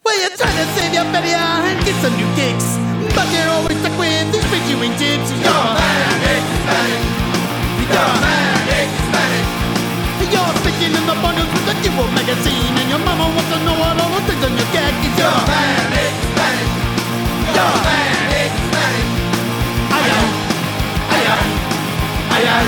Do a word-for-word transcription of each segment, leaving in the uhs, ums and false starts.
Well, you're trying to save your belly and get some new kicks, but you're always stuck with these bitchy tips. You're a manic Hispanic. You're a manic Hispanic. You're sticking in the bundles with the Jewel magazine, and your mama wants to know what all those things on your khakis. You're a manic Hispanic. You're a manic Hispanic. Ay ay, ay ay, ay ay,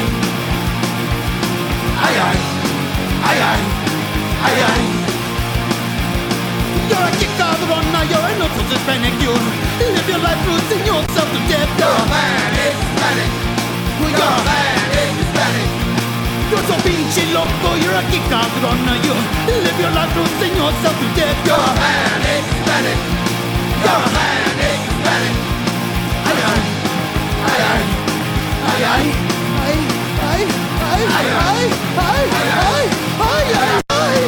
ay ay, ay ay, ay ay. You're a chicadrona, you're an also Hispanic. You live your life losing yourself to death. You're a manic Hispanic. You're a manic Hispanic. You're so pinche loco, you're a chicadrona. You live your life losing yourself to death. You're a manic Hispanic. You're a manic Hispanic. Ay ay, ay ay, ay ay, ay ay, ay ay, ay ay, ay ay, ay.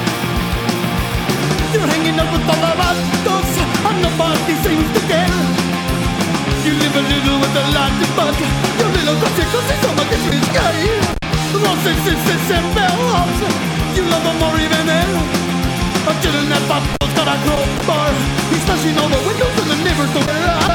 You're hanging out with all the vatos and nobody seems to care. You live a little with a lot of bug. Your little consequence is so much is scary. Roses, sisters, and bells. You love them more even then. A children that papa's got a crowbar. He's smashing all the windows in the neighbor's door.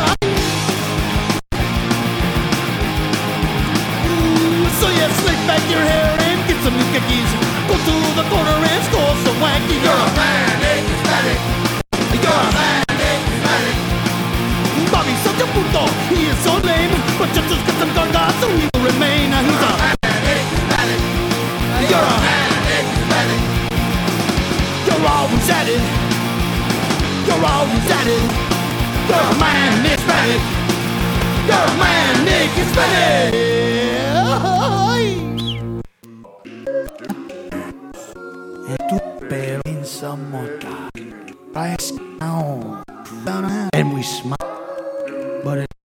So you slick back your hair and get some new cookies. Go to the corner and score some wacky. You're a manic Hispanic. You're a manic Hispanic. Bobby's such a puto, he is so lame, but just as good some cargas, so he will remain. He's a manic Hispanic. You're a manic Hispanic. You're always at it. You're always at it. You're a manic Hispanic. You're a manic Hispanic. And tu pelo in some motor, price down, and we smile, but it